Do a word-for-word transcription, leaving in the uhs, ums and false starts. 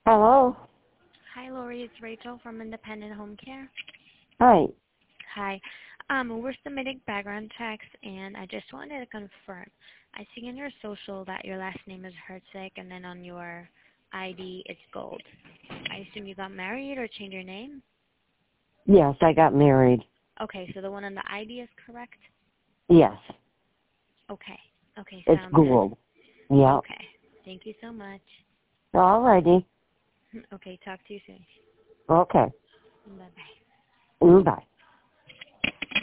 Hello. Hi, Lori. It's Rachel from Independent Home Care. Hi. Hi. Um, we're submitting background checks, and I just wanted to confirm. I see in your social that your last name is Hertzig, and then on your I D it's Gold. I assume you got married or changed your name? Yes, I got married. Okay, so the one on the I D is correct? Yes. Okay. Okay, It's sounds Gould. good. Yeah. Okay. Thank you so much. All righty. Okay, talk to you soon. Okay. Bye-bye. Mm, bye.